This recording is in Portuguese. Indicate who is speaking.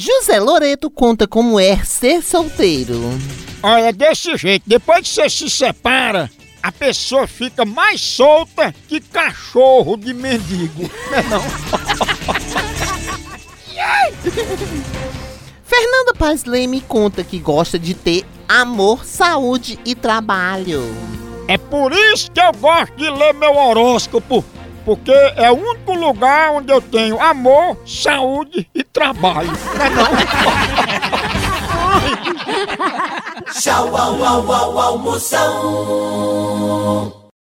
Speaker 1: José Loreto conta como é ser solteiro.
Speaker 2: Olha, desse jeito, depois que você se separa, a pessoa fica mais solta que cachorro de mendigo, não?
Speaker 1: Fernanda Paz Leme conta que gosta de ter amor, saúde e trabalho.
Speaker 2: É por isso que eu gosto de ler meu horóscopo, porque é o único lugar onde eu tenho amor, saúde e trabalho, não?
Speaker 3: Tchau, au, au, au, almoção.